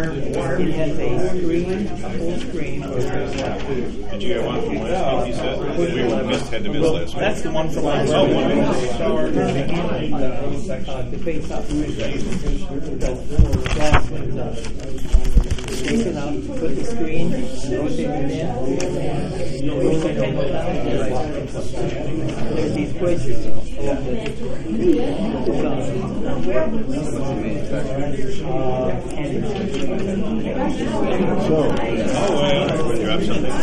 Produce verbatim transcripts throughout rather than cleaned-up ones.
It has a screen, a full screen. Did you get one from last week, you said? We missed, had to miss last week. That's the one from last week. Oh, one Uh, the face up. Take it out, put the screen, rotate it in, rotate it down. There's these wedges along So, oh, well, you have something.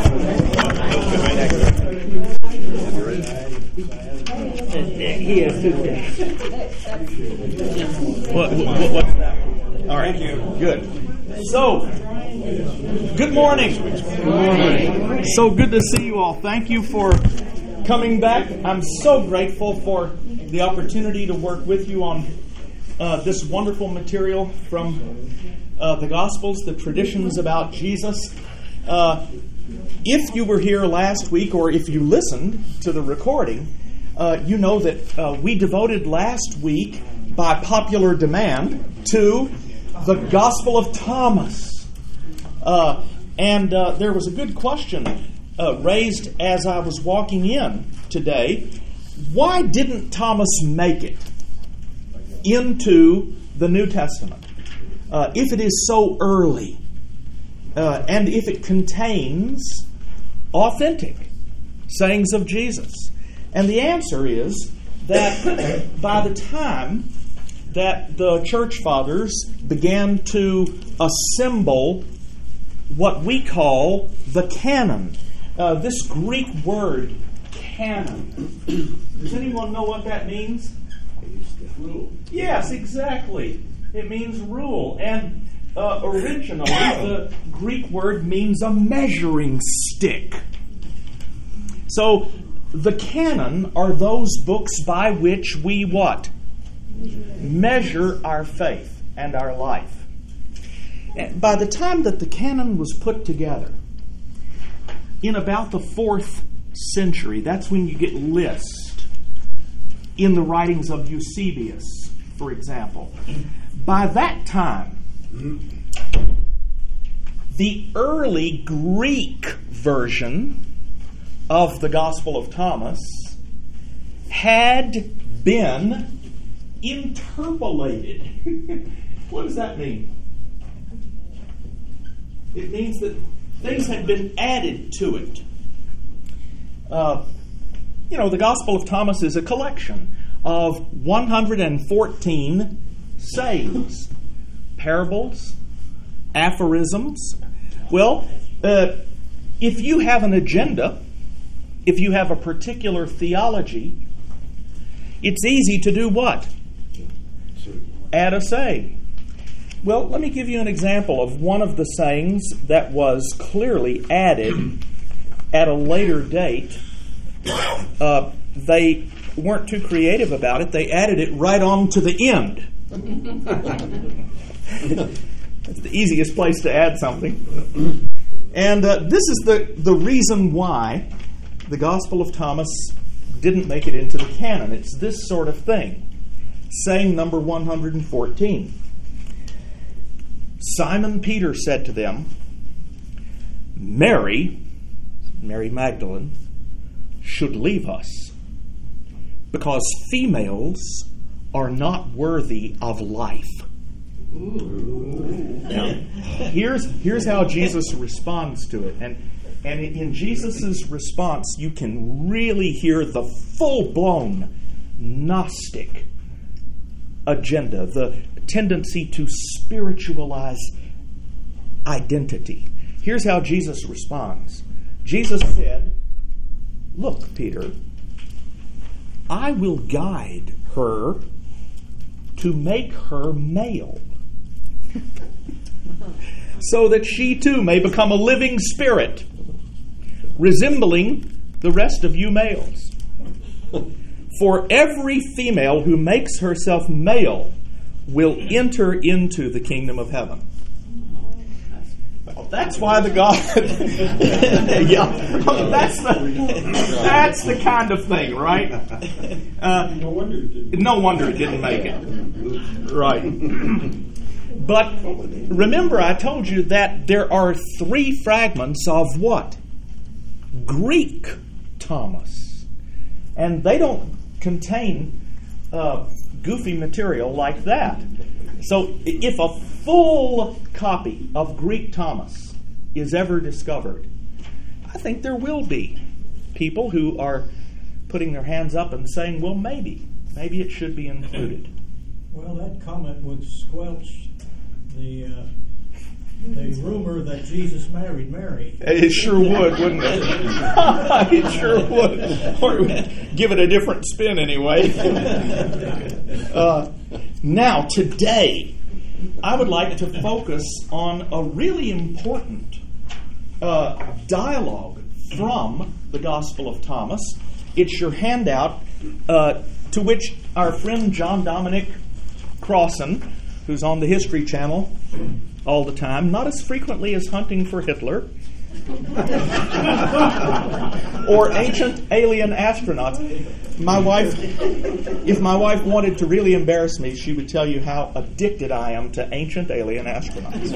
He has two things. What, what, what's that? All right. Thank you. Good. So, good morning. Good morning. So good to see you all. Thank you for coming back. I'm so grateful for the opportunity to work with you on uh, this wonderful material from uh, the Gospels, the traditions about Jesus. Uh, if you were here last week, or if you listened to the recording, uh, you know that uh, we devoted last week, by popular demand, to the Gospel of Thomas. Uh, and uh, there was a good question uh, raised as I was walking in today. Why didn't Thomas make it into the New Testament uh, if it is so early uh, and if it contains authentic sayings of Jesus? And the answer is that by the time that the church fathers began to assemble what we call the canon. Uh, this Greek word, canon. Does anyone know what that means? Rule. Yes, exactly. It means rule. And uh, originally, the Greek word means a measuring stick. So, the canon are those books by which we what? Measure our faith and our life. And by the time that the canon was put together, in about the fourth century, that's when you get lists in the writings of Eusebius, for example. By that time, the early Greek version of the Gospel of Thomas had been interpolated. What does that mean? It means that things had been added to it. Uh, you know, the Gospel of Thomas is a collection of one hundred fourteen sayings, parables, aphorisms. Well, uh, if you have an agenda, if you have a particular theology, it's easy to do what? Add a saying. Well, let me give you an example of one of the sayings that was clearly added at a later date. Uh, they weren't too creative about it. They added it right on to the end. That's the easiest place to add something. And uh, this is the, the reason why the Gospel of Thomas didn't make it into the canon. It's this sort of thing. Saying number one hundred fourteen. Simon Peter said to them, Mary, Mary Magdalene, should leave us, because females are not worthy of life. Now, here's, here's how Jesus responds to it. And, and in Jesus' response, you can really hear the full-blown Gnostic agenda, the tendency to spiritualize identity. Here's how Jesus responds. Jesus said, Look, Peter, I will guide her to make her male, so that she too may become a living spirit, resembling the rest of you males. For every female who makes herself male will enter into the kingdom of heaven. Well, that's why the God... yeah, that's the, that's the kind of thing, right? Uh, no wonder it didn't. No wonder it didn't make it. Right. But remember, I told you that there are three fragments of what? Greek Thomas. And they don't contain uh, goofy material like that. So if a full copy of Greek Thomas is ever discovered, I think there will be people who are putting their hands up and saying, well, maybe, maybe it should be included. Well, that comment would squelch the uh, the rumor that Jesus married Mary. It sure would, wouldn't it? It sure would. Or give it a different spin anyway. Uh, now, today, I would like to focus on a really important uh, dialogue from the Gospel of Thomas. It's your handout, uh, to which our friend John Dominic Crossan, who's on the History Channel all the time, not as frequently as Hunting for Hitler or Ancient Alien Astronauts. My wife, if my wife wanted to really embarrass me, she would tell you how addicted I am to Ancient Alien Astronauts.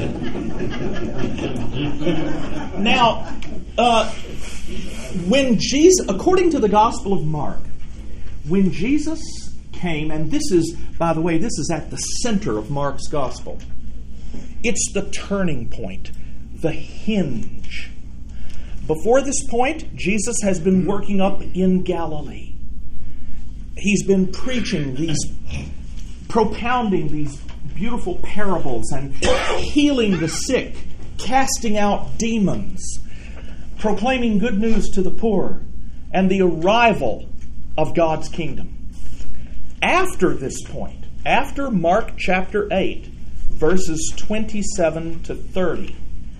Now, uh, when Jesus, according to the Gospel of Mark, when Jesus came, and this is, by the way, this is at the center of Mark's Gospel. It's the turning point, the hinge. Before this point, Jesus has been working up in Galilee. He's been preaching these, propounding these beautiful parables and healing the sick, casting out demons, proclaiming good news to the poor, and the arrival of God's kingdom. After this point, after Mark chapter eight, verses twenty-seven to thirty,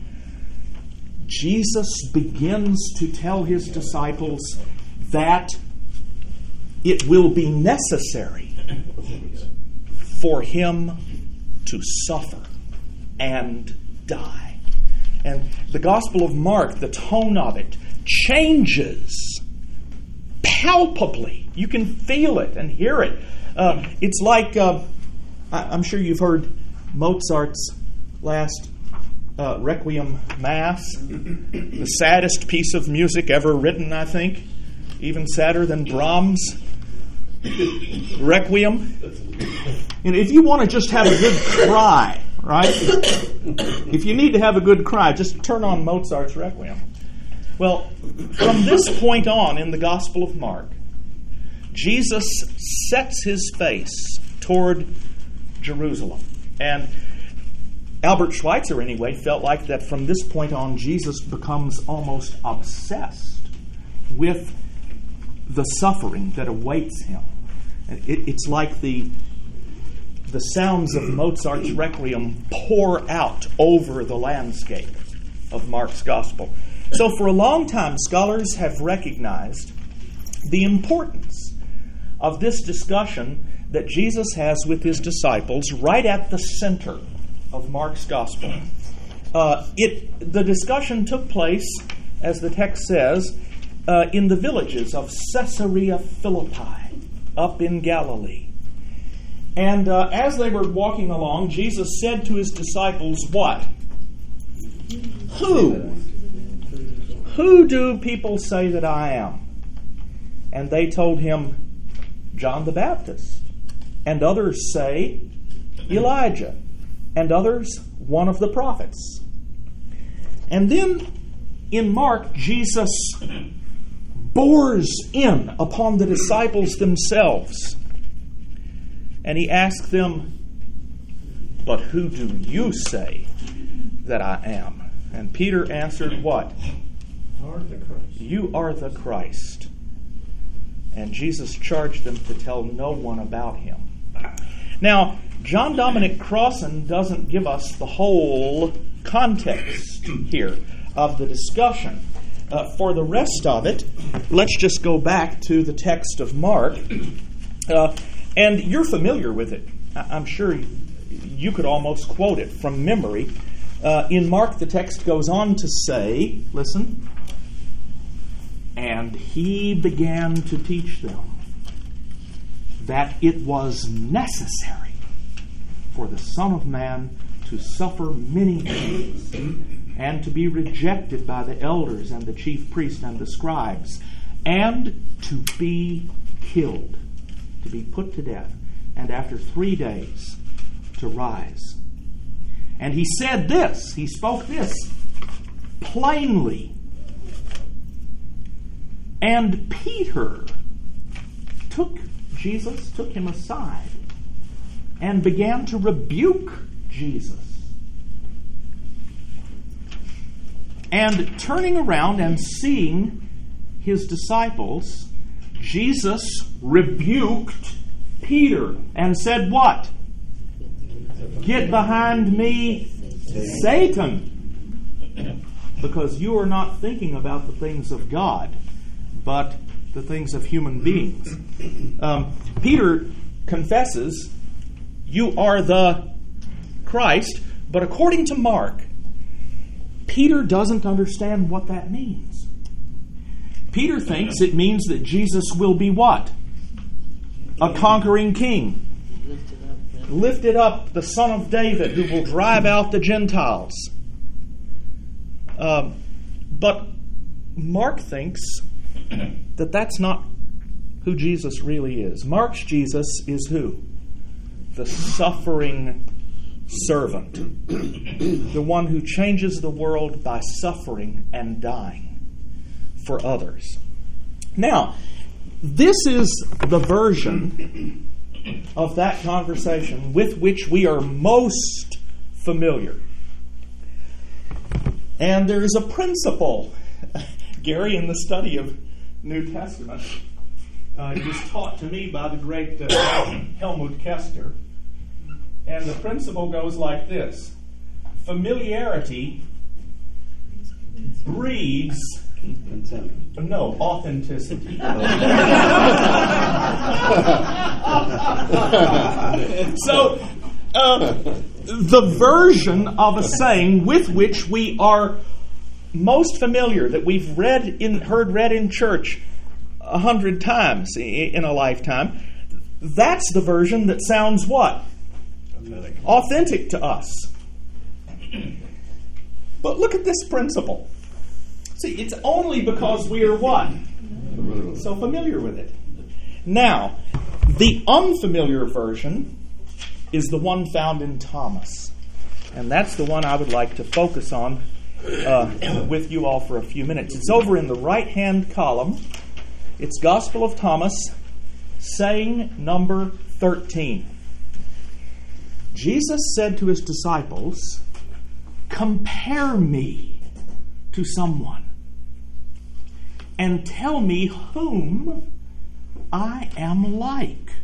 Jesus begins to tell his disciples that it will be necessary for him to suffer and die. And the Gospel of Mark, the tone of it, changes palpably. You can feel it and hear it. Uh, it's like, uh, I, I'm sure you've heard Mozart's last uh, Requiem Mass, the saddest piece of music ever written, I think, even sadder than Brahms' Requiem. And if you want to just have a good cry, right? If you need to have a good cry, just turn on Mozart's Requiem. Well, from this point on in the Gospel of Mark, Jesus sets his face toward Jerusalem. And Albert Schweitzer, anyway, felt like that from this point on, Jesus becomes almost obsessed with the suffering that awaits him. It, it's like the, the sounds of Mozart's Requiem pour out over the landscape of Mark's Gospel. So for a long time, scholars have recognized the importance of this discussion that Jesus has with his disciples right at the center of Mark's Gospel. Uh, it the discussion took place, as the text says, uh, in the villages of Caesarea Philippi, up in Galilee. And uh, as they were walking along, Jesus said to his disciples, what? Who? Who do people say that I am? And they told him, John the Baptist. And others say, Elijah. And others, one of the prophets. And then in Mark, Jesus bores in upon the disciples themselves. And he asks them, but who do you say that I am? And Peter answered, what? Are the Christ. You are the Christ. And Jesus charged them to tell no one about him. Now, John Dominic Crossan doesn't give us the whole context here of the discussion. Uh, for the rest of it, let's just go back to the text of Mark. Uh, and you're familiar with it. I'm sure you could almost quote it from memory. Uh, in Mark, the text goes on to say, listen, and he began to teach them that it was necessary for the Son of Man to to suffer many things, and to be rejected by the elders and the chief priests and the scribes, and to be killed, to be put to death, and after three days to rise. And he said this, he spoke this plainly. And Peter took Jesus, took him aside, and began to rebuke Jesus. And turning around and seeing his disciples, Jesus rebuked Peter and said, what? Get behind me, Satan, because you are not thinking about the things of God, but the things of human beings. Um, Peter confesses, you are the Christ, but according to Mark, Peter doesn't understand what that means. Peter thinks it means that Jesus will be what? A conquering king. Lifted up, the Son of David, who will drive out the Gentiles. Um, but Mark thinks that that's not who Jesus really is. Mark's Jesus is who? The suffering servant. The one who changes the world by suffering and dying for others. Now, this is the version of that conversation with which we are most familiar. And there is a principle, Gary, in the study of New Testament. Uh, it was taught to me by the great uh, Helmut Kester. And the principle goes like this. Familiarity breeds no authenticity. So, uh, the version of a saying with which we are most familiar, that we've read in, heard read in church a hundred times in a lifetime, that's the version that sounds what? Authentic. Authentic to us. But look at this principle. See, it's only because we are what? So familiar with it. Now, the unfamiliar version is the one found in Thomas. And that's the one I would like to focus on uh, with you all for a few minutes. It's over in the right-hand column. It's Gospel of Thomas, saying number thirteen. Jesus said to his disciples, compare me to someone and tell me whom I am like.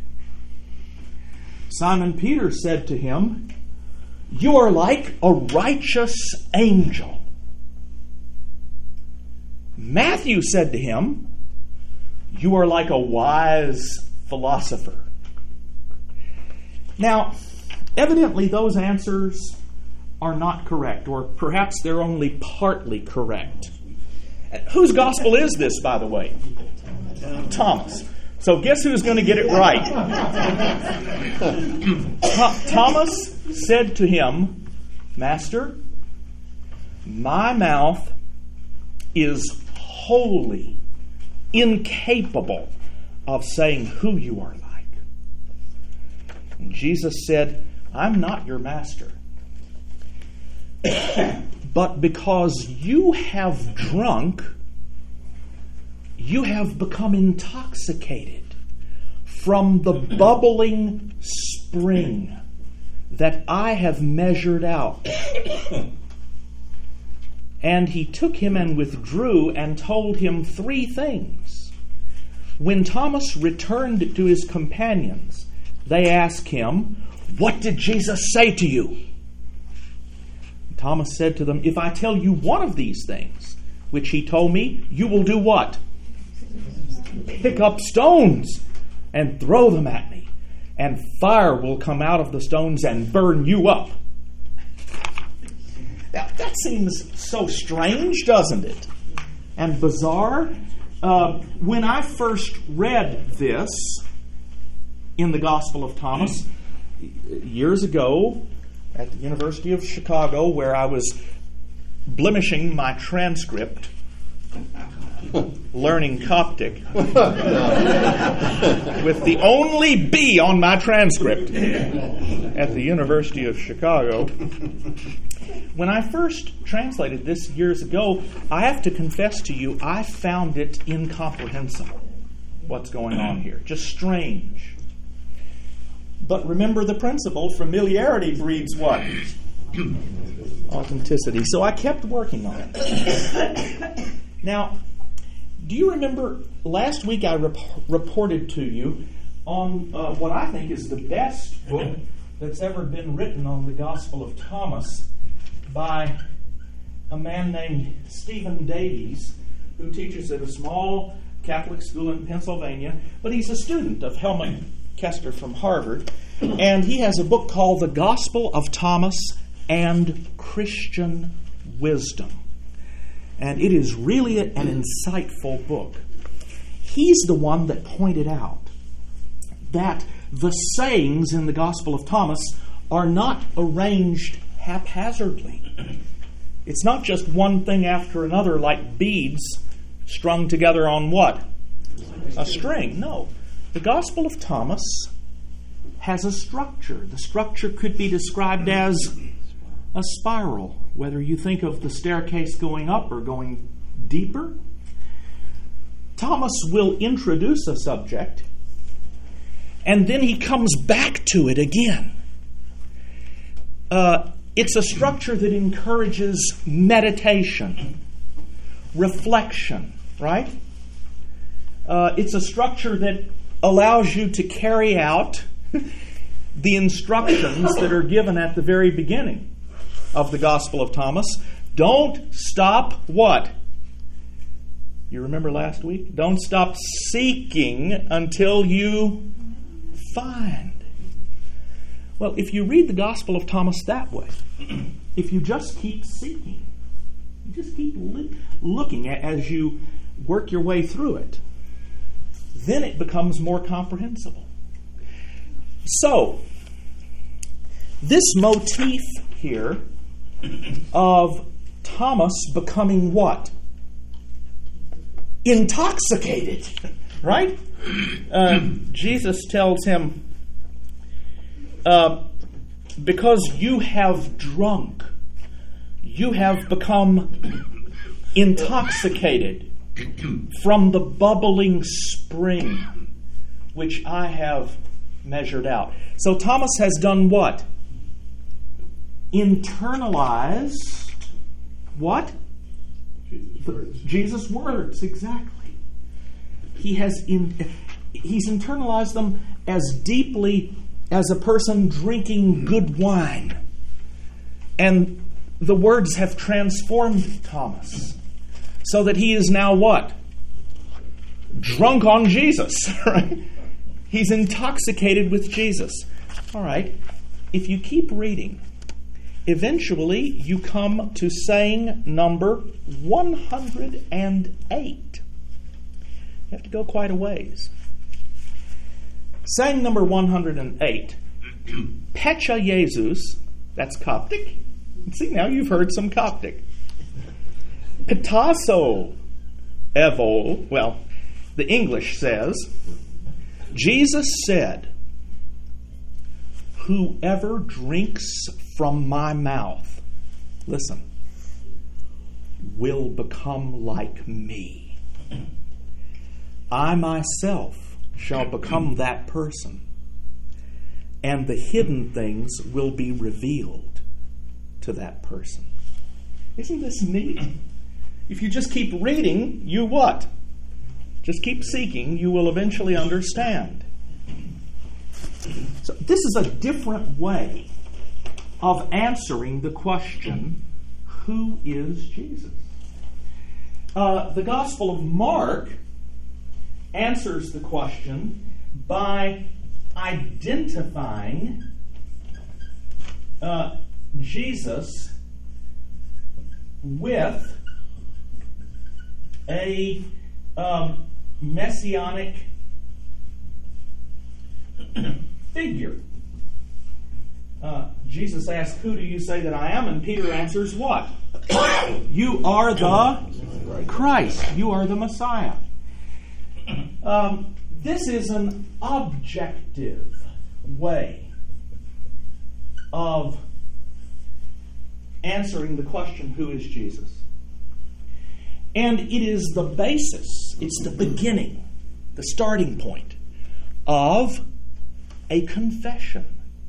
Simon Peter said to him, you are like a righteous angel. Matthew said to him, you are like a wise philosopher. Now, evidently those answers are not correct, or perhaps they're only partly correct. Whose gospel is this, by the way? Thomas. So guess who's going to get it right? Thomas said to him, Master, my mouth is wholly incapable of saying who you are like. And Jesus said, I'm not your master. But because you have drunk, you have become intoxicated from the bubbling spring that I have measured out. And he took him and withdrew and told him three things. When Thomas returned to his companions, they asked him, what did Jesus say to you? Thomas said to them, if I tell you one of these things, which he told me, you will do what? Pick up stones and throw them at me, and fire will come out of the stones and burn you up. Now, that seems so strange, doesn't it? And bizarre. Uh, when I first read this in the Gospel of Thomas years ago, at the University of Chicago, where I was blemishing my transcript, learning Coptic, with the only B on my transcript at the University of Chicago. When I first translated this years ago, I have to confess to you, I found it incomprehensible, what's going on here. Just strange. But remember the principle, familiarity breeds what? Authenticity. So I kept working on it. Now, do you remember last week I rep- reported to you on uh, what I think is the best book that's ever been written on the Gospel of Thomas by a man named Stephen Davies, who teaches at a small Catholic school in Pennsylvania, but he's a student of Helmut Kester from Harvard, and he has a book called The Gospel of Thomas and Christian Wisdom. And it is really an insightful book. He's the one that pointed out that the sayings in the Gospel of Thomas are not arranged haphazardly. It's not just one thing after another like beads strung together on what? A string. No. The Gospel of Thomas has a structure. The structure could be described as a spiral, whether you think of the staircase going up or going deeper. Thomas will introduce a subject, and then he comes back to it again. Uh, it's a structure that encourages meditation, reflection, right? Uh, it's a structure that allows you to carry out the instructions that are given at the very beginning of the Gospel of Thomas. Don't stop what? You remember last week? Don't stop seeking until you find. Well, if you read the Gospel of Thomas that way, if you just keep seeking, you just keep li- looking at as you work your way through it, then it becomes more comprehensible. So, this motif here of Thomas becoming what? Intoxicated, right? Uh, Jesus tells him, uh, because you have drunk, you have become intoxicated from the bubbling spring which I have measured out. So Thomas has done what? Internalize what? Jesus' words. Jesus' words, exactly. He has in, he's internalized them as deeply as a person drinking good wine. And the words have transformed Thomas so that he is now what? Drunk on Jesus, right? He's intoxicated with Jesus. All right, if you keep reading, eventually you come to saying number one hundred eight. You have to go quite a ways. Saying number one hundred eight. Pecha Jesus, that's Coptic. See, now you've heard some Coptic. Petasso evol, well, the English says, Jesus said, whoever drinks from my mouth, listen, will become like me. I myself shall become that person, and the hidden things will be revealed to that person. Isn't this neat? If you just keep reading, you what? Just keep seeking, you will eventually understand. So this is a different way of answering the question, who is Jesus? Uh, the Gospel of Mark answers the question by identifying uh, Jesus with a um, messianic figure. Uh, Jesus asks, "Who do you say that I am?" And Peter answers, what? "You are the Christ. You are the Messiah." Um, this is an objective way of answering the question, who is Jesus? And it is the basis, it's the beginning, the starting point of a confession.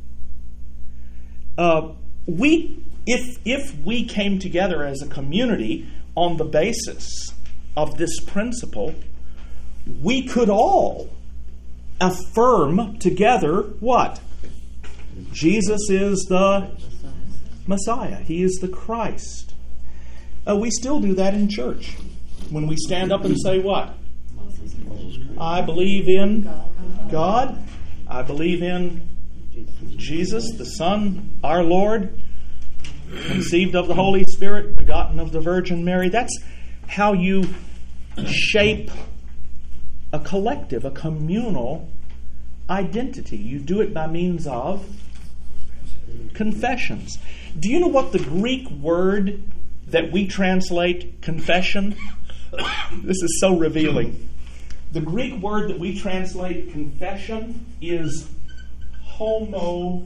Uh, we, if if we came together as a community on the basis of this principle, we could all affirm together what? Jesus is the Messiah. He is the Christ. Uh, we still do that in church. When we stand up and say what? I believe in God. I believe in Jesus, the Son, our Lord, conceived of the Holy Spirit, begotten of the Virgin Mary. That's how you shape a collective, a communal identity. You do it by means of confessions. Do you know what the Greek word that we translate confession? This is so revealing. The Greek word that we translate confession is homologane.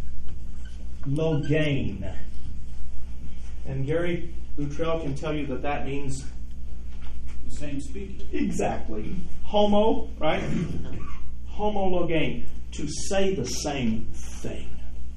And Gary Luttrell can tell you that that means The same speaking. exactly. Homo, right? Homologane. To say the same thing.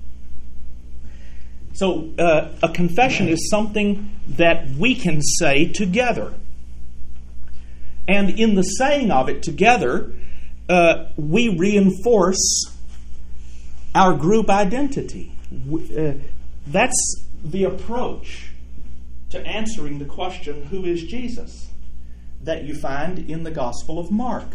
So uh, a confession is something that we can say together. And in the saying of it together, uh, we reinforce our group identity. Uh, that's the approach to answering the question, who is Jesus, that you find in the Gospel of Mark.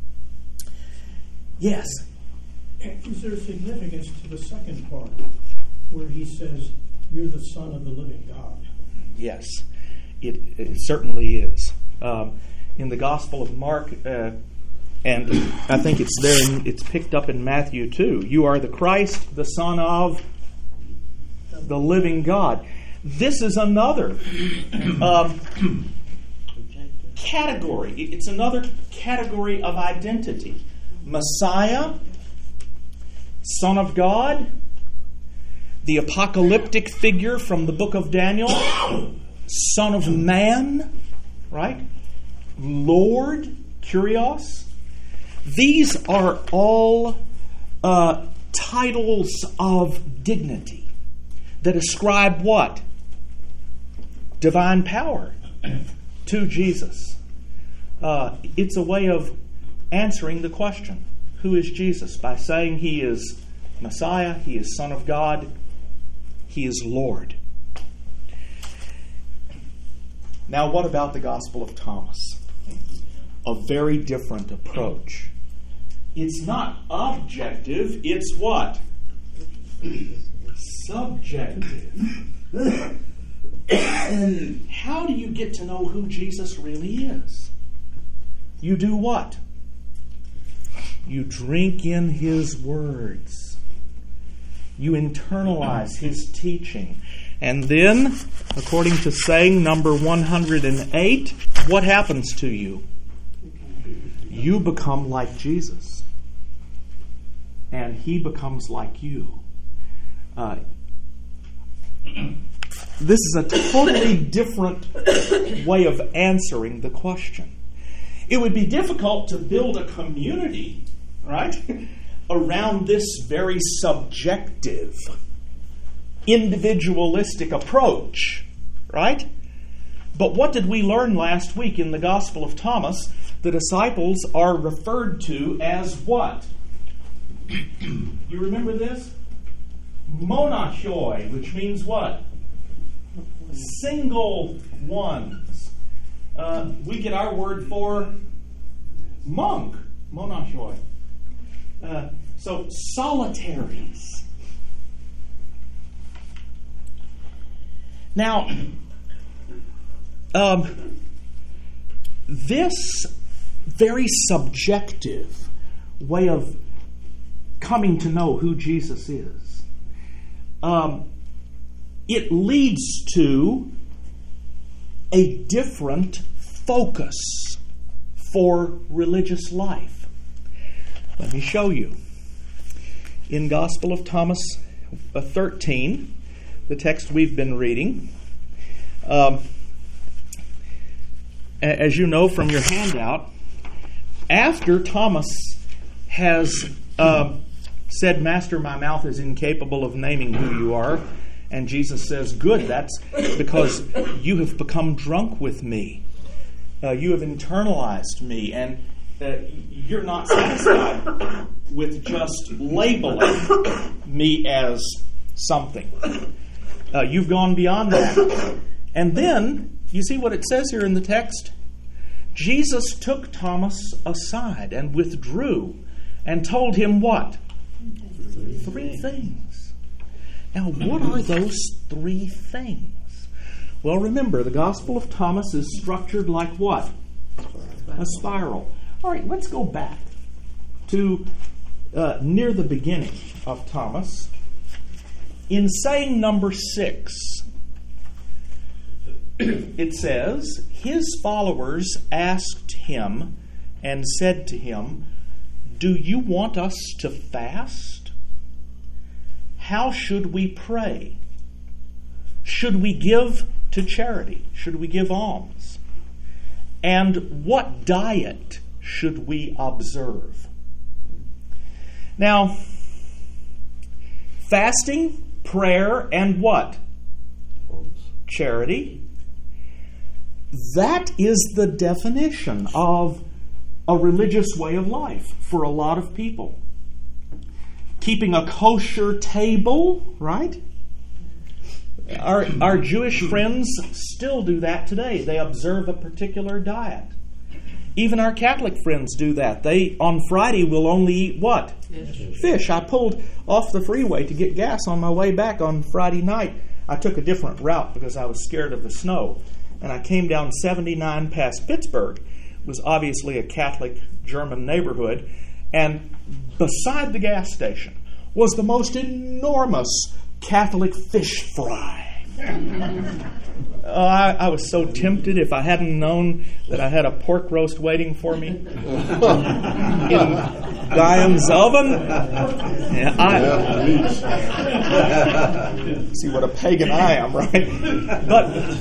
Yes? Is there significance to the second part, where he says, "You're the Son of the living God"? Yes, it, it certainly is. Um, in the Gospel of Mark, uh, and I think it's there, in, it's picked up in Matthew too. You are the Christ, the Son of the living God. This is another um, category. It's another category of identity. Messiah, Son of God, the apocalyptic figure from the book of Daniel, Son of Man, right? Lord, Kyrios. These are all uh, titles of dignity that ascribe what? Divine power to Jesus. Uh, it's a way of answering the question, who is Jesus? By saying he is Messiah, he is Son of God, he is Lord. Now, what about the Gospel of Thomas? A very different approach. It's not objective, it's what? Subjective. How do you get to know who Jesus really is? You do what? You drink in his words. You internalize his teaching. And then, according to saying number one hundred eight, what happens to you? You become like Jesus. And he becomes like you. Uh, this is a totally different way of answering the question. It would be difficult to build a community, right, around this very subjective, individualistic approach, right? But what did we learn last week in the Gospel of Thomas? The disciples are referred to as what? You remember this? Monachoi, which means what? Single ones. Uh, we get our word for monk, monachoi. Uh, so solitaries. Now, um, this very subjective way of coming to know who Jesus is um, it leads to a different focus for religious life. Let me show you. In Gospel of Thomas thirteen, the text we've been reading, um, as you know from your handout, after Thomas has uh, said, "Master, my mouth is incapable of naming who you are," and Jesus says, "Good, that's because you have become drunk with me. Uh, you have internalized me, and uh, you're not satisfied with just labeling me as something. Uh, you've gone beyond that." And then, you see what it says here in the text? Jesus took Thomas aside and withdrew and told him what? Three things. Now, what are those three things? Well, remember, the Gospel of Thomas is structured like what? A spiral. All right, let's go back to uh, near the beginning of Thomas. In saying number six, it says, his followers asked him and said to him, "Do you want us to fast? How should we pray? Should we give to charity? Should we give alms? And what diet should we observe?" Now, fasting, prayer, and what? Charity. That is the definition of a religious way of life for a lot of people. Keeping a kosher table, right? Our, our Jewish friends still do that today. They observe a particular diet. Even our Catholic friends do that. They, on Friday, will only eat what? Fish. Fish. I pulled off the freeway to get gas on my way back on Friday night. I took a different route because I was scared of the snow. And I came down seventy-nine past Pittsburgh. It was obviously a Catholic German neighborhood. And beside the gas station was the most enormous Catholic fish fry. Oh, I, I was so tempted if I hadn't known that I had a pork roast waiting for me in Guyon's oven. Yeah, I, see what a pagan I am, right? But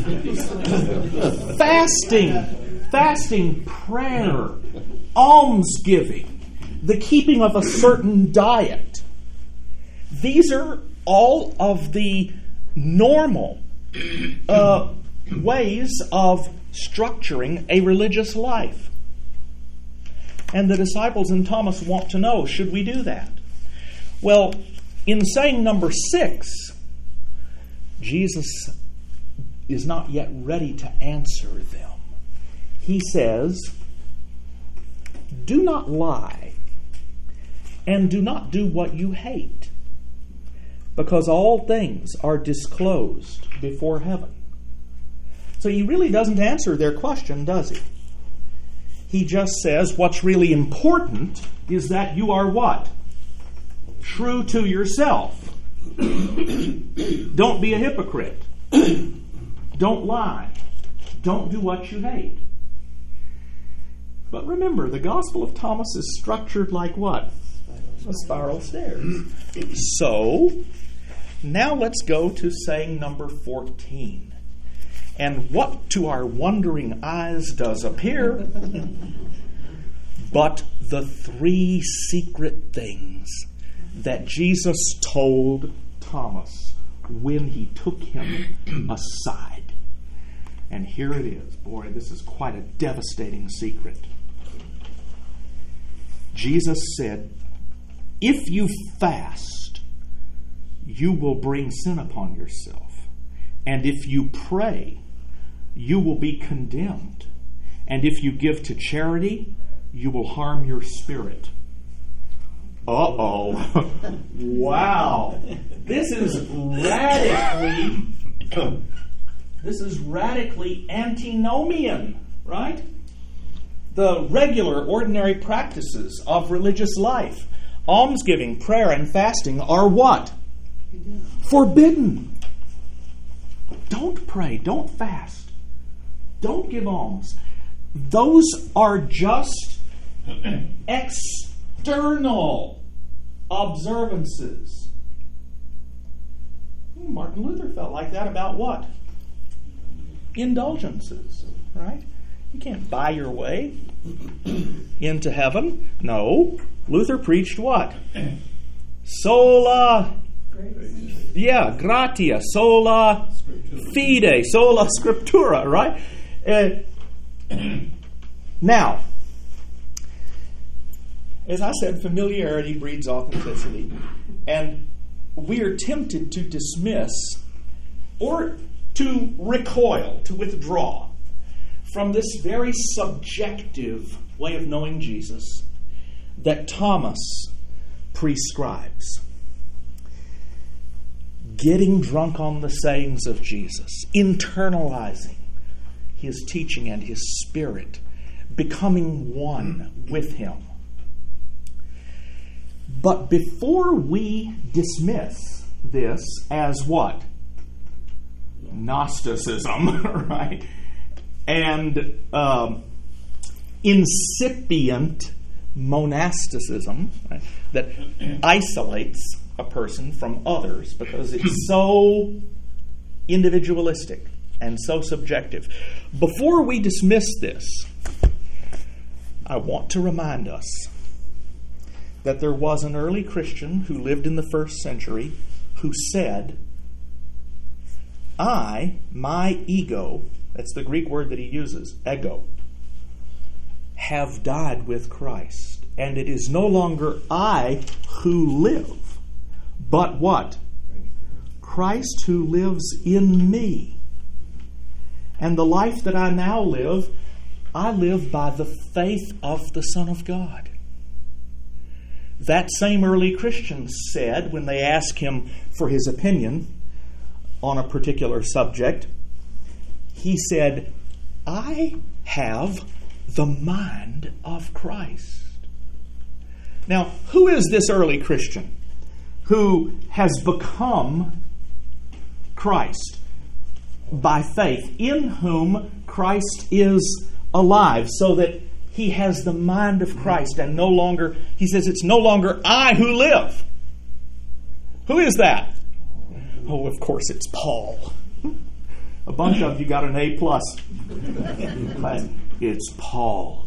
fasting, fasting, prayer, almsgiving, the keeping of a certain diet, these are all of the normal uh, ways of structuring a religious life. And the disciples and Thomas want to know, should we do that? Well, in saying number six, Jesus is not yet ready to answer them. He says, "Do not lie, and do not do what you hate, because all things are disclosed before heaven." So he really doesn't answer their question, does he? He just says what's really important is that you are what? True to yourself. Don't be a hypocrite. Don't lie. Don't do what you hate. But remember, the Gospel of Thomas is structured like what? A spiral stairs. So, now let's go to saying number fourteen. And what to our wondering eyes does appear but the three secret things that Jesus told Thomas when he took him aside. And here it is. Boy, this is quite a devastating secret. Jesus said, "If you fast, you will bring sin upon yourself. And if you pray, you will be condemned. And if you give to charity, you will harm your spirit." Uh-oh. Wow. This is radically, this is radically antinomian, right? The regular, ordinary practices of religious life, almsgiving, prayer, and fasting are what? Forbidden. Don't pray. Don't fast. Don't give alms. Those are just external observances. Martin Luther felt like that about what? Indulgences, right? You can't buy your way into heaven. No. Luther preached what? Sola, yeah, gratia, sola fide, sola scriptura, right? Uh, now, as I said, familiarity breeds authenticity. And we are tempted to dismiss or to recoil, to withdraw from this very subjective way of knowing Jesus that Thomas prescribes. Getting drunk on the sayings of Jesus, internalizing his teaching and his spirit, becoming one with him. But before we dismiss this as what? Gnosticism, right? And um, incipient monasticism, right? That isolates a person from others because it's so individualistic and so subjective. Before we dismiss this, I want to remind us that there was an early Christian who lived in the first century who said, I, my ego, that's the Greek word that he uses, ego, have died with Christ. And it is no longer I who live, but what? Christ who lives in me. And the life that I now live, I live by the faith of the Son of God. That same early Christian said, when they asked him for his opinion on a particular subject, he said, I have the mind of Christ. Now, who is this early Christian who has become Christ by faith, in whom Christ is alive, so that he has the mind of Christ, and no longer, he says, it's no longer I who live. Who is that? Oh, of course, it's Paul. A bunch of you got an A plus. But it's Paul.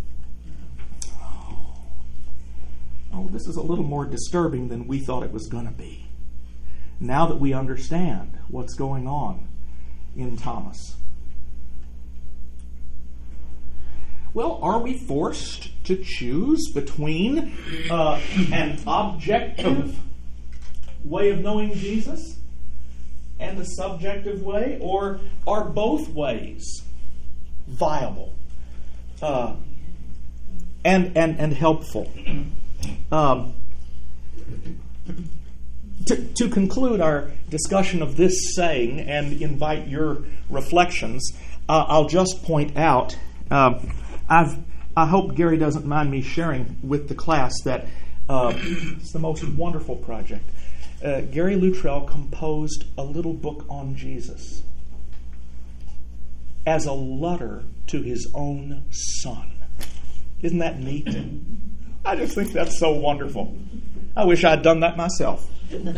Oh, this is a little more disturbing than we thought it was going to be. Now that we understand what's going on in Thomas. Well, are we forced to choose between uh, an objective way of knowing Jesus and a subjective way, or are both ways viable uh, and, and, and helpful? Um, to, to conclude our discussion of this saying and invite your reflections, uh, I'll just point out, uh, I've, I hope Gary doesn't mind me sharing with the class that uh, it's the most wonderful project. Uh, Gary Luttrell composed a little book on Jesus as a letter to his own son. Isn't that neat? I just think that's so wonderful. I wish I'd done that myself.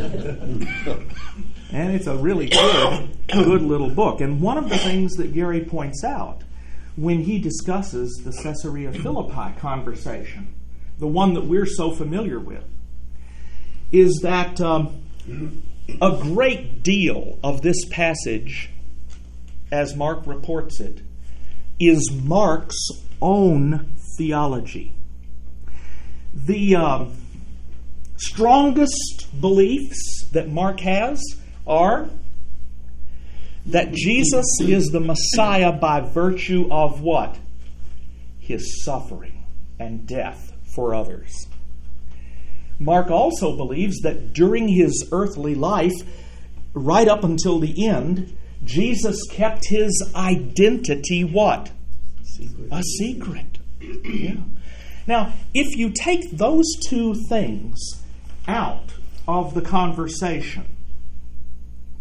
And it's a really good, good little book. And one of the things that Gary points out when he discusses the Caesarea Philippi conversation, the one that we're so familiar with, is that um, a great deal of this passage, as Mark reports it, is Mark's own theology. The um, strongest beliefs that Mark has are that Jesus is the Messiah by virtue of what? His suffering and death for others. Mark also believes that during his earthly life, right up until the end, Jesus kept his identity what? Secret. A secret. Yeah. Now, if you take those two things out of the conversation,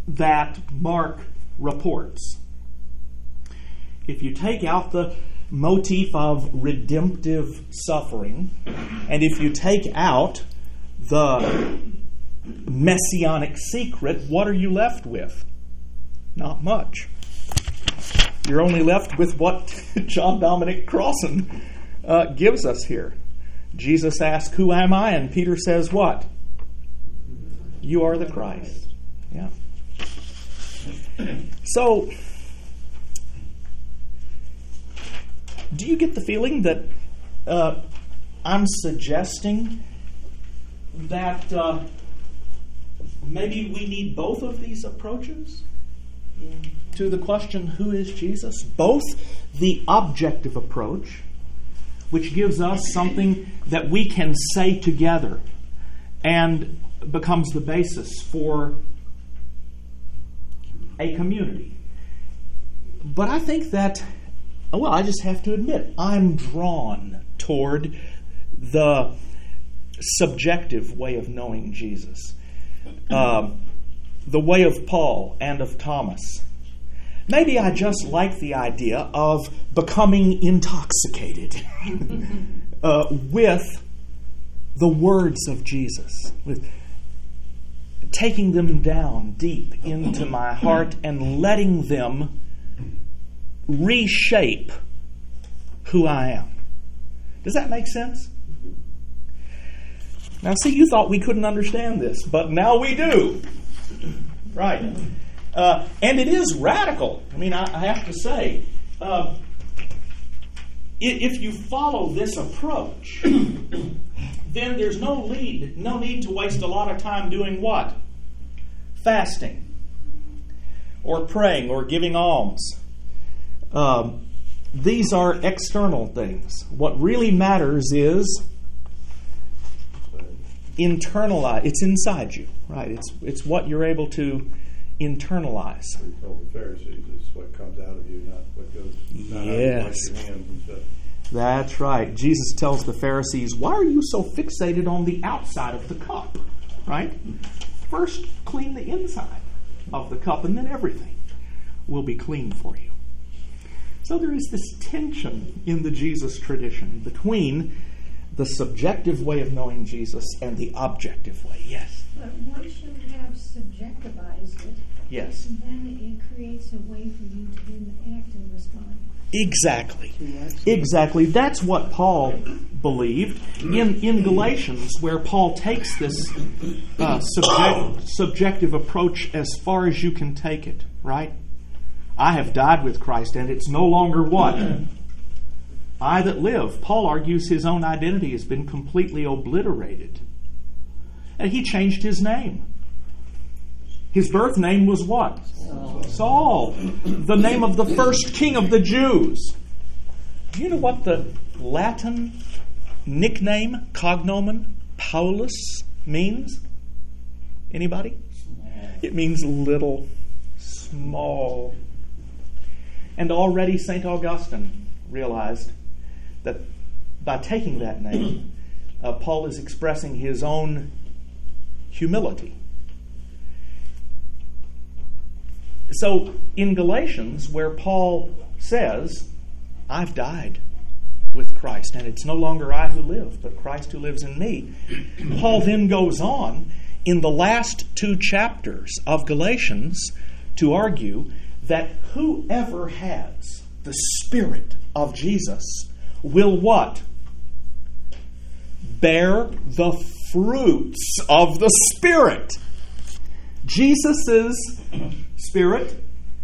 that Mark reports. If you take out the motif of redemptive suffering, and if you take out the messianic secret, what are you left with? Not much. You're only left with what John Dominic Crossan uh, gives us here. Jesus asks, "Who am I?" And Peter says, what? "You are the Christ." Yeah. So, do you get the feeling that uh, I'm suggesting that uh, maybe we need both of these approaches to the question, who is Jesus? Both the objective approach, which gives us something that we can say together and becomes the basis for a community. But I think that, well, I just have to admit, I'm drawn toward the subjective way of knowing Jesus. Um, the way of Paul and of Thomas. Maybe I just like the idea of becoming intoxicated uh, with the words of Jesus, with taking them down deep into my heart and letting them reshape who I am. Does that make sense? Now, see, you thought we couldn't understand this, but now we do. Right. Uh, and it is radical. I mean, I, I have to say, uh, if you follow this approach, then there's no need, no need to waste a lot of time doing what? Fasting, or praying, or giving alms. Um, these are external things. What really matters is internalize. It's inside you, right? It's it's what you're able to internalize. We told the Pharisees it's what comes out of you, not what goes not yes. out of your hands and stuff. That's right. Jesus tells the Pharisees, "Why are you so fixated on the outside of the cup?" Right? First, clean the inside of the cup, and then everything will be clean for you. So there is this tension in the Jesus tradition between the subjective way of knowing Jesus and the objective way. Yes? But once you have subjectivized it, yes. then it creates a way for you to then act and respond. Exactly. Exactly. That's what Paul believed in, in Galatians, where Paul takes this uh, subject, subjective approach as far as you can take it, right? I have died with Christ, and it's no longer what? I that live. Paul argues his own identity has been completely obliterated. And he changed his name. His birth name was what? Saul. Saul. The name of the first king of the Jews. Do you know what the Latin nickname, cognomen, Paulus means? Anybody? It means little, small. And already Saint Augustine realized that by taking that name, uh, Paul is expressing his own humility. So in Galatians, where Paul says, I've died with Christ, and it's no longer I who live, but Christ who lives in me, Paul then goes on in the last two chapters of Galatians to argue that whoever has the Spirit of Jesus will what? Bear the fruits of the Spirit. Jesus' Spirit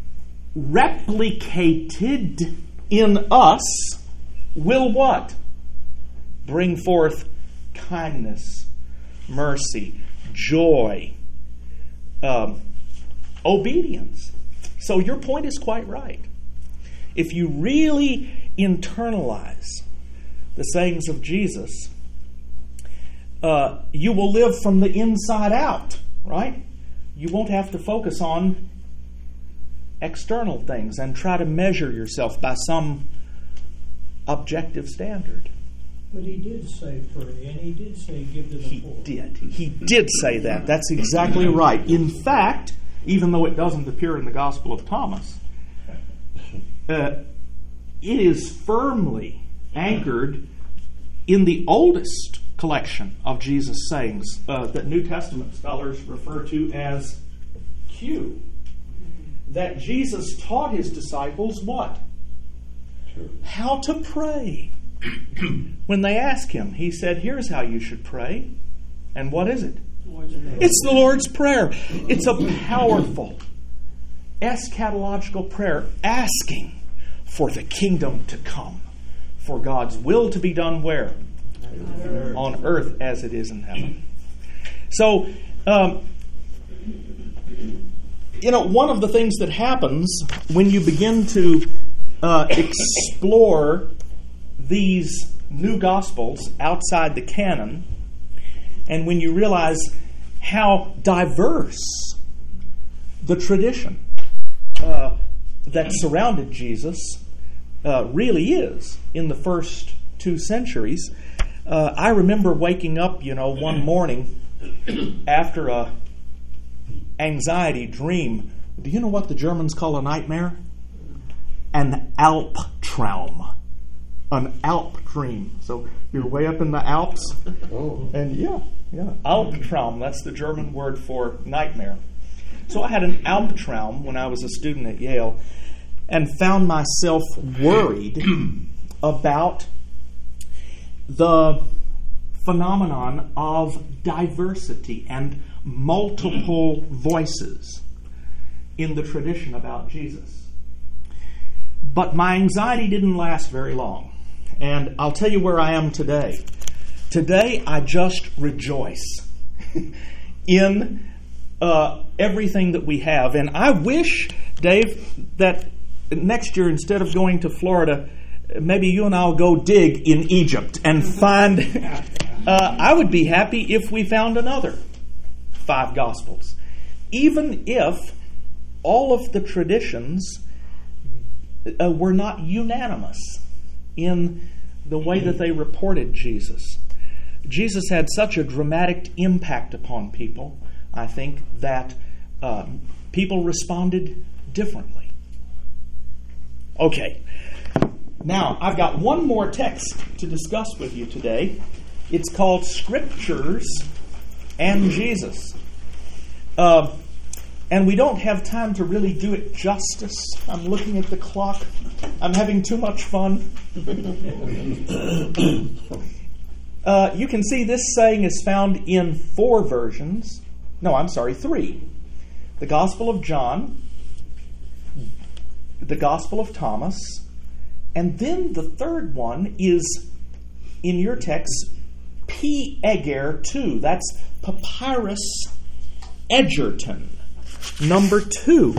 replicated in us will what? Bring forth kindness, mercy, joy, um, obedience. So your point is quite right. If you really internalize the sayings of Jesus, uh, you will live from the inside out, right? You won't have to focus on external things and try to measure yourself by some objective standard. But he did say pray, and he did say give to the He poor. did. He did say that. That's exactly right. In fact, even though it doesn't appear in the Gospel of Thomas, uh, it is firmly anchored in the oldest collection of Jesus' sayings uh, that New Testament scholars refer to as Q. That Jesus taught his disciples what? Sure. How to pray. When they asked him, he said, here's how you should pray. And what is it? It's the Lord's Prayer. It's a powerful eschatological prayer asking for the kingdom to come, for God's will to be done where? On earth as it is in heaven. So, um, you know, one of the things that happens when you begin to uh, explore these new Gospels outside the canon, and when you realize how diverse the tradition uh, that surrounded Jesus uh, really is in the first two centuries, uh, I remember waking up, you know, one morning after a anxiety dream. Do you know what the Germans call a nightmare? An Albtraum. An Alp dream. So you're way up in the Alps. Oh. And yeah, yeah. Albtraum, that's the German word for nightmare. So I had an Albtraum when I was a student at Yale and found myself worried about the phenomenon of diversity and multiple voices in the tradition about Jesus. But my anxiety didn't last very long. And I'll tell you where I am today. Today, I just rejoice in uh, everything that we have. And I wish, Dave, that next year, instead of going to Florida, maybe you and I'll go dig in Egypt and find... uh, I would be happy if we found another five Gospels. Even if all of the traditions uh, were not unanimous in the way that they reported Jesus. Jesus had such a dramatic impact upon people, I think, that uh, people responded differently. Okay. Now, I've got one more text to discuss with you today. It's called Scriptures and Jesus. Uh, and we don't have time to really do it justice. I'm looking at the clock. I'm having too much fun. uh, you can see this saying is found in four versions. No, I'm sorry, three. The Gospel of John, the Gospel of Thomas, and then the third one is, in your text, P. Eger two. That's Papyrus Egerton, number two.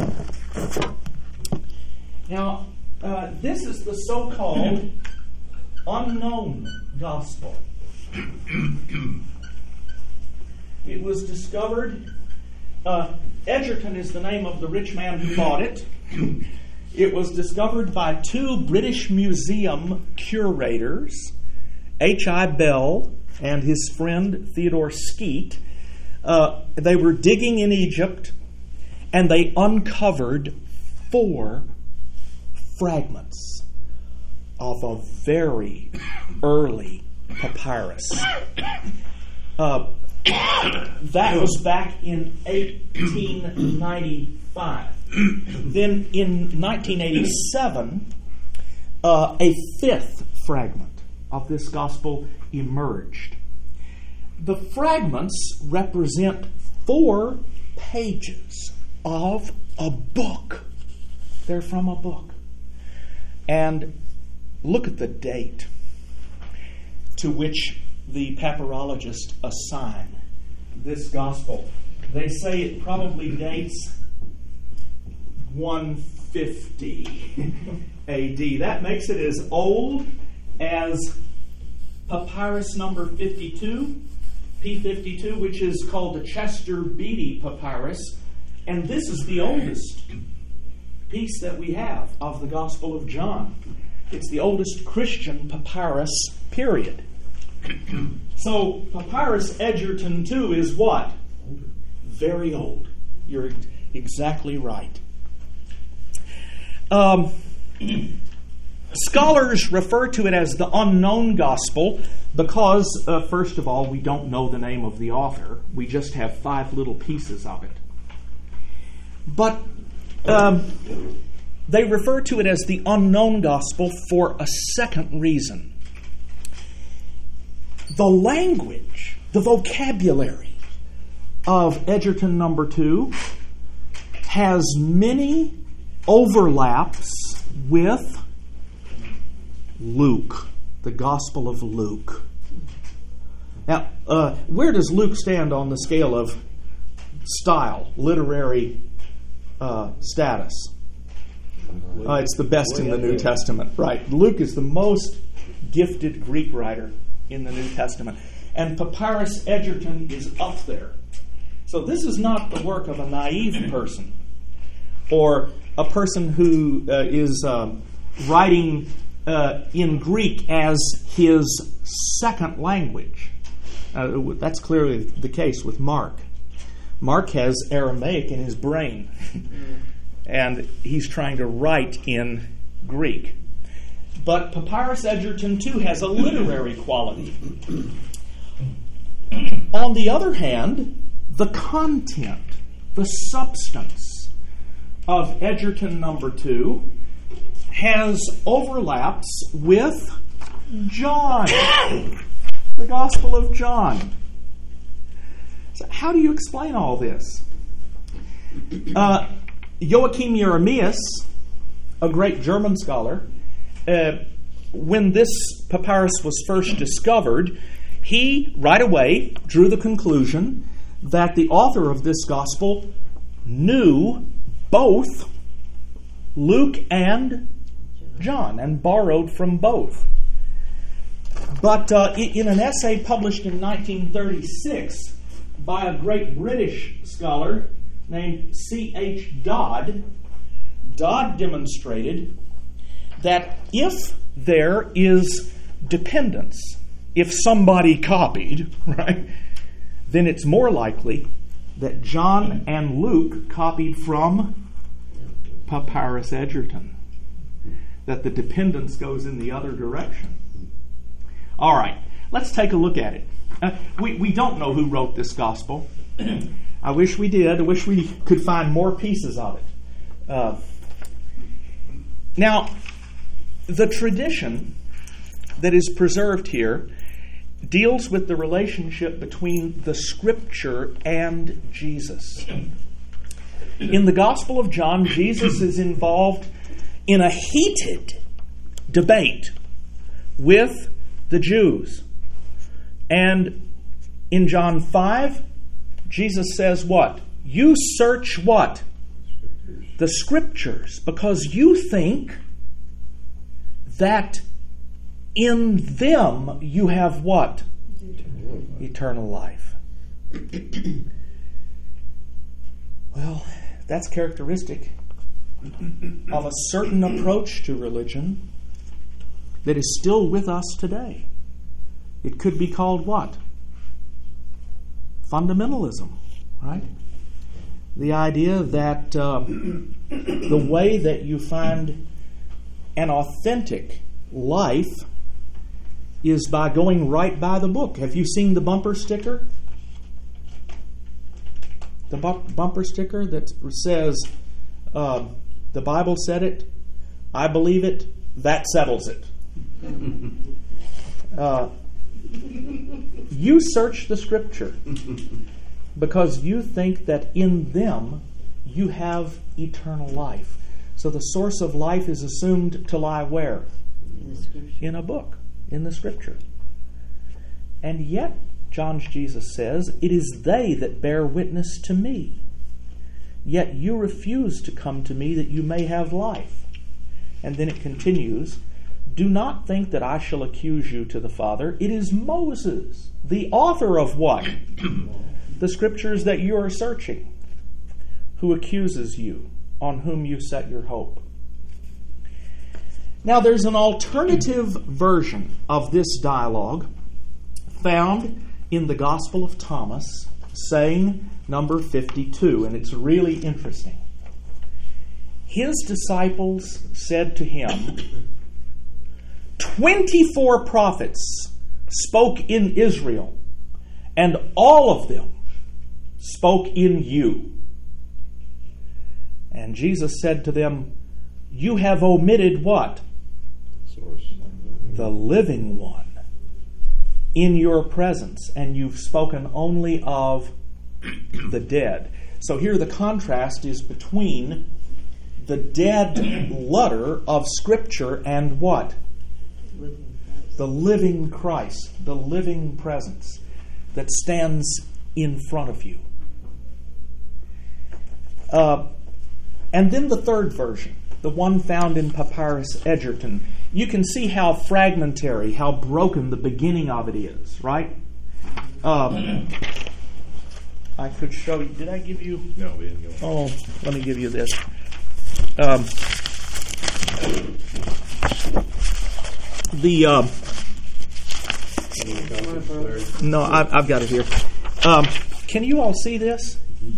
Now, uh, this is the so-called unknown gospel. It was discovered, uh, Egerton is the name of the rich man who bought it. It was discovered by two British Museum curators, H I Bell and his friend Theodore Skeat. Uh, they were digging in Egypt, and they uncovered four fragments of a very early papyrus. Uh, that was back in eighteen ninety-five. Then in nineteen eighty-seven, uh, a fifth fragment of this gospel emerged. The fragments represent four pages of a book. They're from a book. And look at the date to which the papyrologists assign this gospel. They say it probably dates one fifty A D. That makes it as old as papyrus number fifty-two, P fifty-two, which is called the Chester Beatty Papyrus. And this is the oldest piece that we have of the Gospel of John. It's the oldest Christian papyrus, period. So, Papyrus Egerton two is what? Very old. You're exactly right. Um, scholars refer to it as the unknown gospel because, uh, first of all, we don't know the name of the author. We just have five little pieces of it. But um, they refer to it as the unknown gospel for a second reason. The language, the vocabulary of Edgerton number two has many overlaps with Luke, the Gospel of Luke. Now, uh, where does Luke stand on the scale of style, literary uh, status? Uh, it's the best in the New Testament. Right. Luke is the most gifted Greek writer in the New Testament. And Papyrus Edgerton is up there. So this is not the work of a naive person or a person who uh, is uh, writing uh, in Greek as his second language. Uh, that's clearly the case with Mark. Mark has Aramaic in his brain, and he's trying to write in Greek. But Papyrus Edgerton, too, has a literary quality. On the other hand, the content, the substance of Edgerton number two has overlaps with John, the Gospel of John. So how do you explain all this? Uh, Joachim Jeremias, a great German scholar, uh, when this papyrus was first discovered, he right away drew the conclusion that the author of this gospel knew both Luke and John and borrowed from both. But uh, in an essay published in nineteen thirty-six by a great British scholar named C H Dodd, Dodd demonstrated that if there is dependence, if somebody copied, right, then it's more likely that John and Luke copied from Papyrus Edgerton, that the dependence goes in the other direction. All right, let's take a look at it. Uh, we, we don't know who wrote this gospel. I wish we did. I wish we could find more pieces of it. Uh, now, the tradition that is preserved here deals with the relationship between the Scripture and Jesus. In the Gospel of John, Jesus is involved in a heated debate with the Jews. And in John five, Jesus says what? You search what? The Scriptures, because you think that in them you have what? Eternal life. Well, that's characteristic of a certain approach to religion that is still with us today. It could be called what? Fundamentalism, right? The idea that uh, the way that you find an authentic life is by going right by the book. Have you seen the bumper sticker? The bu- bumper sticker that says, uh, the Bible said it, I believe it, that settles it. Uh, you search the Scripture because you think that in them you have eternal life. So the source of life is assumed to lie where? In the Scripture. In a book, in the Scripture. And yet, John's Jesus says, it is they that bear witness to me. Yet you refuse to come to me that you may have life. And then it continues, do not think that I shall accuse you to the Father. It is Moses, the author of what? The Scriptures that you are searching, who accuses you, on whom you set your hope. Now, there's an alternative version of this dialogue found in the Gospel of Thomas saying number fifty-two, and it's really interesting. His disciples said to him, twenty-four prophets spoke in Israel, and all of them spoke in you. And Jesus said to them, you have omitted what? Source. The living one in your presence, and you've spoken only of the dead. So here the contrast is between the dead letter of Scripture and what? The living Christ, the living presence that stands in front of you. Uh, and then the third version, the one found in Papyrus Egerton. You can see how fragmentary, how broken the beginning of it is, right? Um, I could show you. Did I give you? No, we didn't go. Oh, let me give you this. Um, the um, no, I've, I've got it here. Um, can you all see this?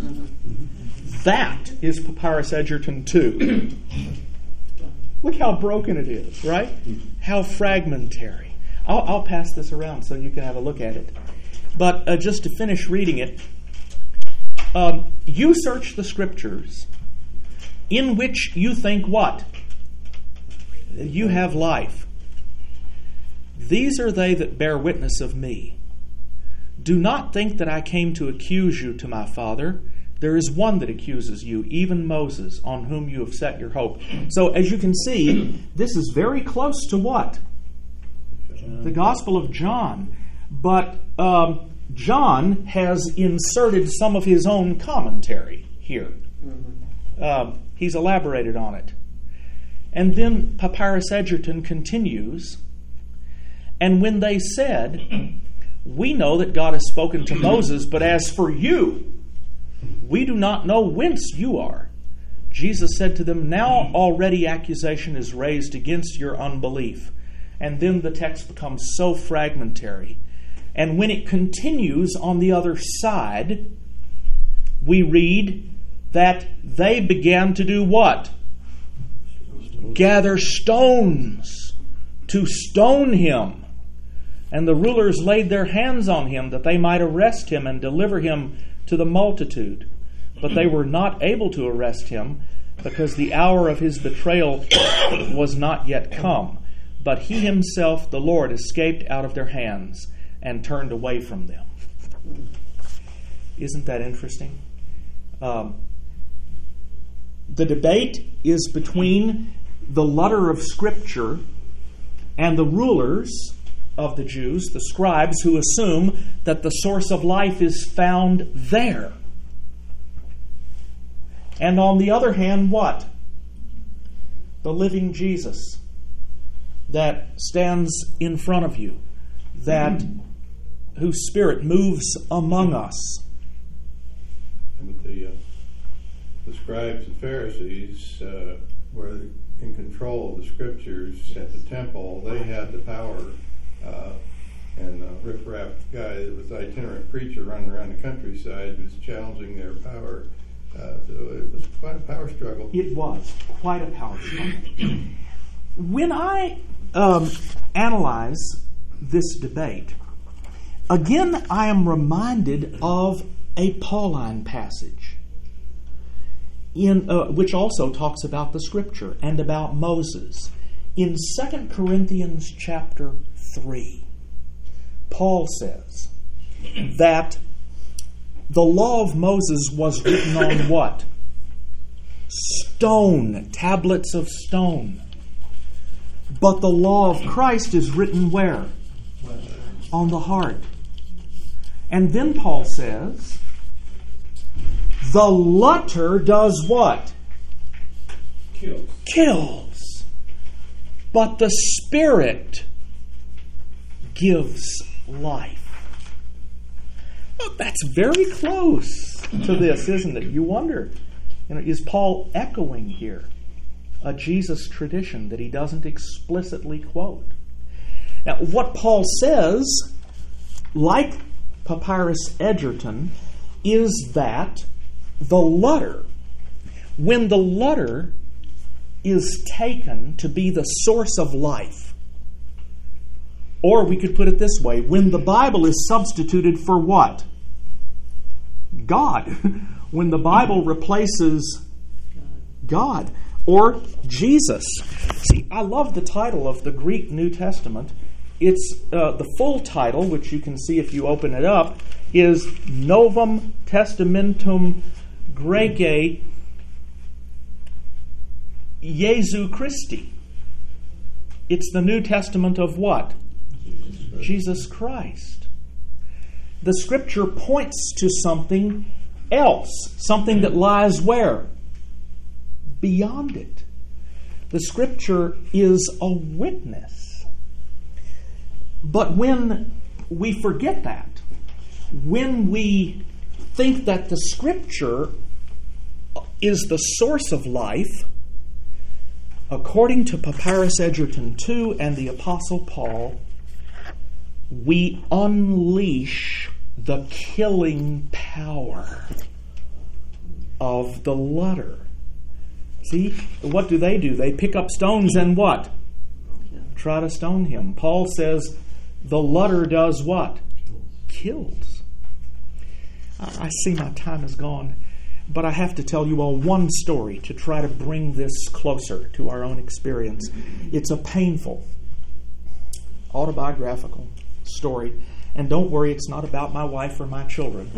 That is Papyrus Egerton two. Look how broken it is, right? How fragmentary. I'll, I'll pass this around so you can have a look at it. But uh, just to finish reading it, um, you search the Scriptures, in which you think what? You have life. These are they that bear witness of me. Do not think that I came to accuse you to my Father. There is one that accuses you, even Moses, on whom you have set your hope. So as you can see, this is very close to what? John. The Gospel of John. But um, John has inserted some of his own commentary here. Mm-hmm. Um, he's elaborated on it. And then Papyrus Egerton continues, and when they said, we know that God has spoken to Moses, but as for you, we do not know whence you are. Jesus said to them, now already accusation is raised against your unbelief. And then the text becomes so fragmentary. And when it continues on the other side, we read that they began to do what? Gather stones to stone him. And the rulers laid their hands on him that they might arrest him and deliver him to the multitude. But they were not able to arrest him because the hour of his betrayal was not yet come. But he himself, the Lord, escaped out of their hands and turned away from them. Isn't that interesting? Um, the debate is between the letter of Scripture and the rulers of the Jews, the scribes, who assume that the source of life is found there. And on the other hand, what? The living Jesus that stands in front of you, that whose Spirit moves among us. And the, uh, the scribes and Pharisees uh, were in control of the Scriptures at the temple. They had the power. Uh, and the riff-raff guy that was the itinerant preacher running around the countryside was challenging their power. Uh, so it was quite a power struggle. It was quite a power struggle. When I um, analyze this debate, again I am reminded of a Pauline passage in uh, which also talks about the Scripture and about Moses. In Second Corinthians chapter three, Paul says that the law of Moses was written on what? Stone, tablets of stone. But the law of Christ is written where? On the heart. And then Paul says, the letter does what? Kills. Kills. But the Spirit gives life. Well, that's very close to this, isn't it? You wonder, you know, is Paul echoing here a Jesus tradition that he doesn't explicitly quote? Now, what Paul says, like Papyrus Egerton, is that the letter, when the letter is taken to be the source of life, or we could put it this way, when the Bible is substituted for what? God. When the Bible replaces God or Jesus. See, I love the title of the Greek New Testament. It's uh, the full title, which you can see if you open it up, is Novum Testamentum Graece Jesu Christi. It's the New Testament of what? Jesus Christ. Jesus Christ. The Scripture points to something else, something that lies where? Beyond it. The Scripture is a witness. But when we forget that, when we think that the Scripture is the source of life, according to Papyrus Egerton two and the Apostle Paul, we unleash the killing power of the letter. See, what do they do? They pick up stones and what? Try to stone him. Paul says the letter does what? Kills. I see my time is gone, but I have to tell you all one story to try to bring this closer to our own experience. It's a painful, autobiographical story. And don't worry, it's not about my wife or my children.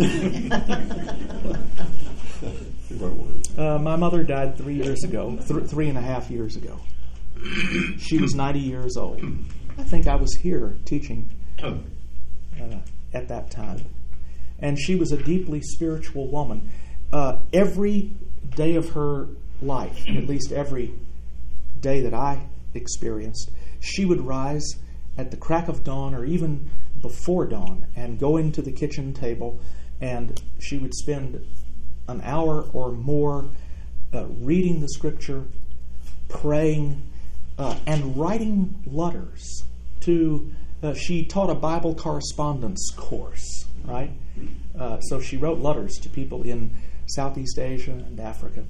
uh, my mother died three years ago, th- three and a half years ago. She was ninety years old. I think I was here teaching uh, at that time. And she was a deeply spiritual woman. Uh, every day of her life, at least every day that I experienced, she would rise at the crack of dawn or even before dawn and go into the kitchen table, and she would spend an hour or more uh, reading the Scripture, praying, uh, and writing letters to, uh, she taught a Bible correspondence course, right? Uh, so she wrote letters to people in Southeast Asia and Africa.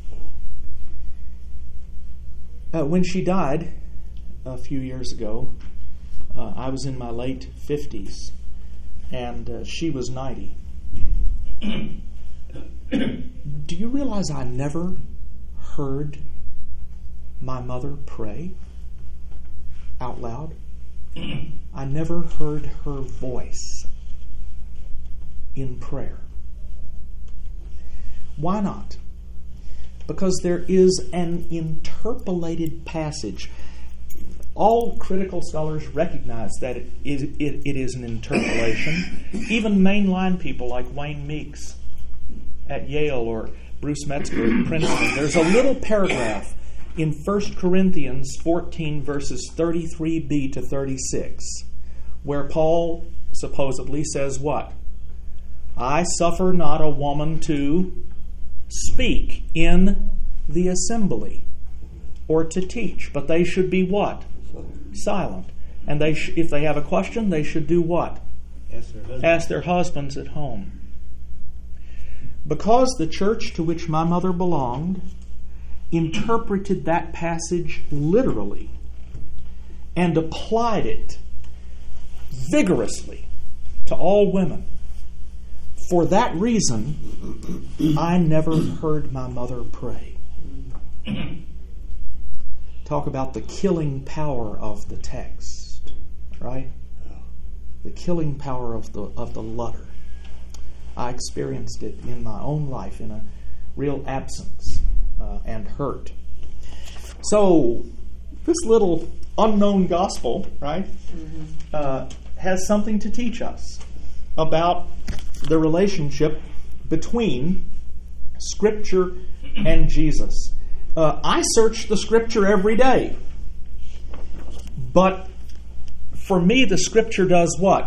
Uh, when she died a few years ago, Uh, I was in my late fifties, and uh, she was ninety. Do you realize I never heard my mother pray out loud? I never heard her voice in prayer. Why not? Because there is an interpolated passage. All critical scholars recognize that it is, it, it is an interpolation. Even mainline people like Wayne Meeks at Yale or Bruce Metzger at Princeton. There's a little paragraph in First Corinthians fourteen, verses thirty-three b to thirty-six, where Paul supposedly says what? I suffer not a woman to speak in the assembly or to teach, but they should be what? Silent. And they, sh- if they have a question, they should do what? Ask their husbands. Ask their husbands at home. Because the church to which my mother belonged interpreted that passage literally and applied it vigorously to all women, for that reason, I never heard my mother pray. Talk about the killing power of the text, right? The killing power of the of the letter. I experienced it in my own life in a real absence uh, and hurt. So this little unknown gospel, right, mm-hmm. uh, has something to teach us about the relationship between Scripture and Jesus. Uh, I search the Scripture every day. But for me, the Scripture does what?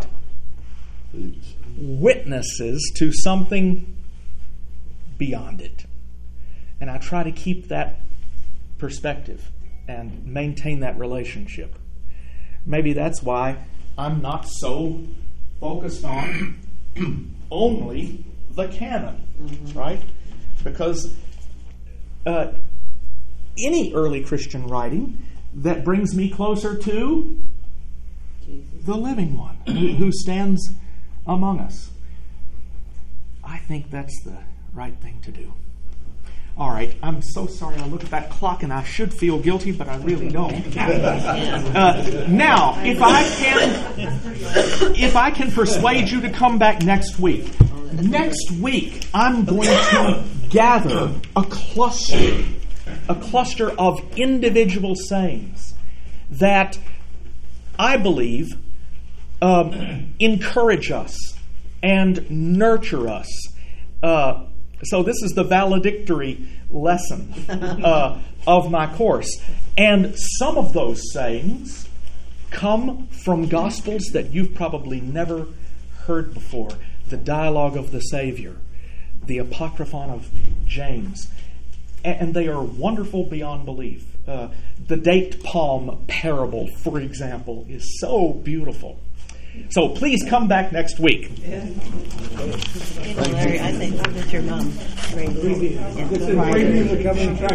Witnesses to something beyond it. And I try to keep that perspective and maintain that relationship. Maybe that's why I'm not so focused on only the canon, right? Because uh, any early Christian writing that brings me closer to the living one who, who stands among us. I think that's the right thing to do. All right, I'm so sorry I look at that clock and I should feel guilty, but I really don't. Uh, now, if I can if I can persuade you to come back next week, next week I'm going to gather a cluster, a cluster of individual sayings that I believe um, encourage us and nurture us. Uh, so this is the valedictory lesson uh, of my course. And some of those sayings come from Gospels that you've probably never heard before. The Dialogue of the Savior, the Apocryphon of James. And they are wonderful beyond belief. Uh, the date palm parable, for example, is so beautiful. So please come back next week. Yeah. Larry, I think I'll get your mom. Great. This is preview of the coming